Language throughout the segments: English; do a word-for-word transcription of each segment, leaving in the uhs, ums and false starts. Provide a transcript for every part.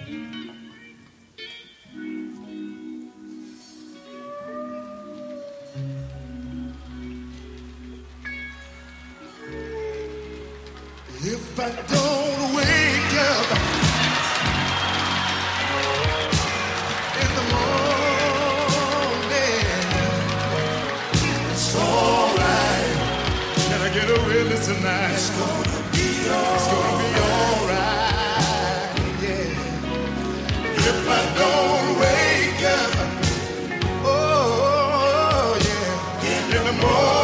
If I don't wake up in the morning, it's alright. Can I get a witness tonight? It's gonna be alright. It's gonna be alright, yeah. If I don't wake up, oh yeah, in the morning.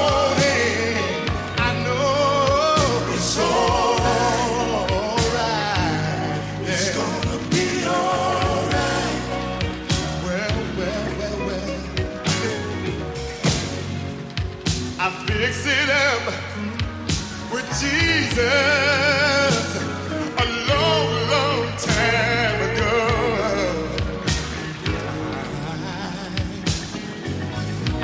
Fix it up with Jesus a long, long time ago. I, I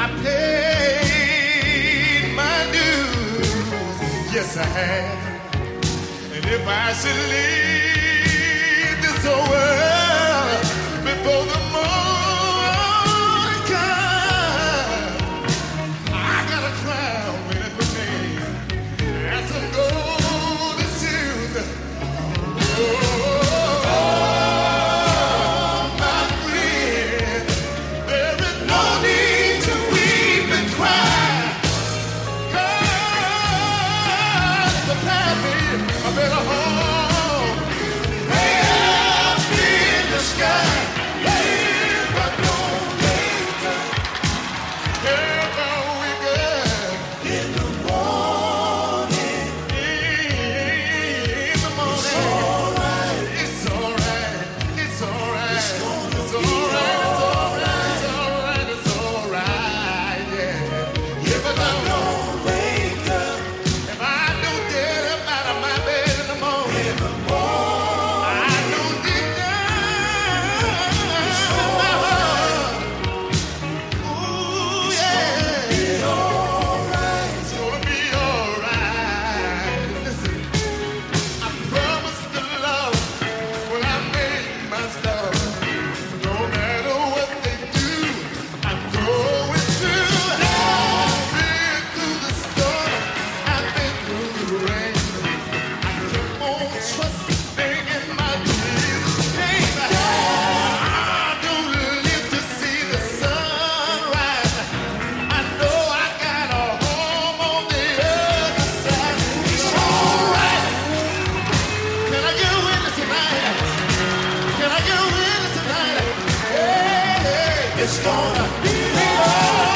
paid my dues, yes I have. And if I should leave this world before the morning comes, I got a crown waiting for me and some golden shoes. Oh, my friend, there is no need to weep and cry. God prepared me a better home way up in the sky. If I don't wake up, if I wake up in the morning, in the morning, it's alright, it's alright, it's alright, it's alright, it's alright, it's alright, yeah. If I don't wake up, if I don't get up out of my bed in the morning, I don't get down in my heart. Ooh, yeah. It's gonna be alright. Listen, I promised the Lord when I made my start, no matter what they do, I'm going through. I've been through the storm, I've been through the rain. I keep on trusting in my Jesus' name. I don't live to see the sunrise. I know I got a home on the other side. It's alright. Can I get a witness tonight? Can I get a witness tonight? Hey, hey, it's gonna be alright.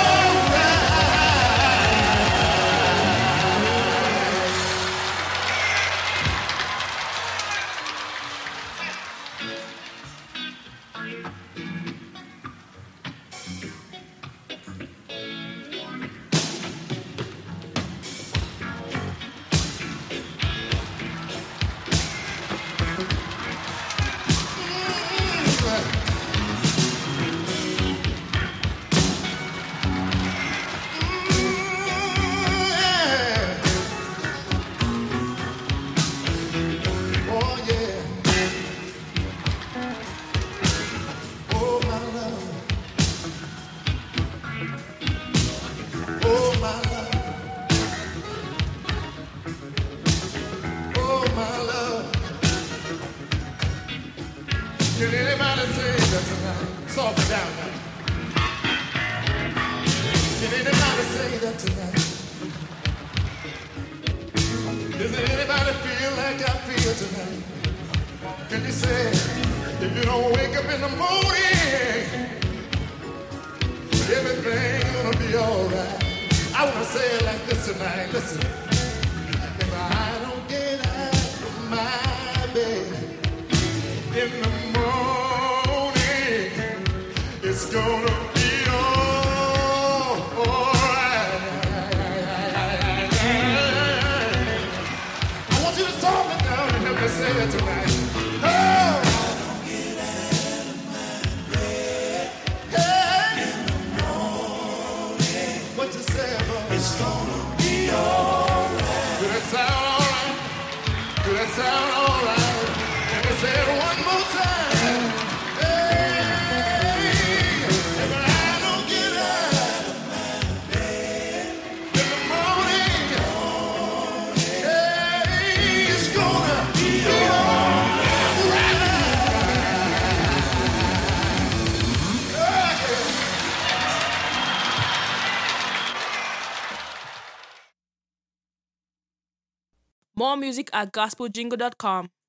Oh yeah. Oh my love. Oh my love. Oh my love. Can anybody say that tonight? Soft it down now. Can anybody say that tonight? Does anybody feel like I feel tonight? Can you say, if you don't wake up in the morning, everything's gonna be alright? I wanna say it like this tonight. Listen, if I don't get out of my bed in the morning, it's gonna be all alright. I want you to solve it down and help me say it tonight. Oh! Hey! What you say, boy? It's gonna be alright. Do that sound alright? Do that sound alright? Let me say it one more More music at gospel jingle dot com.